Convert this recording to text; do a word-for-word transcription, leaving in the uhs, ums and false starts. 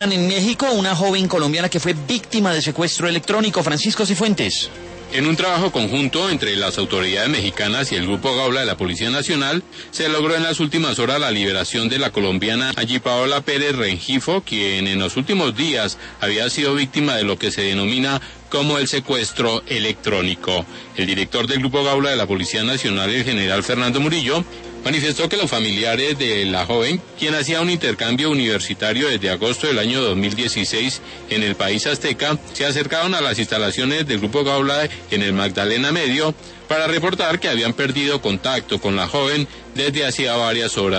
En México, una joven colombiana que fue víctima de secuestro electrónico. Francisco Cifuentes. En un trabajo conjunto entre las autoridades mexicanas y el Grupo Gaula de la Policía Nacional, se logró en las últimas horas la liberación de la colombiana Angie Paola Pérez Rengifo, quien en los últimos días había sido víctima de lo que se denomina como el secuestro electrónico. El director del Grupo Gaula de la Policía Nacional, el general Fernando Murillo, manifestó que los familiares de la joven, quien hacía un intercambio universitario desde agosto del año dos mil dieciséis en el país azteca, se acercaron a las instalaciones del Grupo Gaula en el Magdalena Medio para reportar que habían perdido contacto con la joven desde hacía varias horas.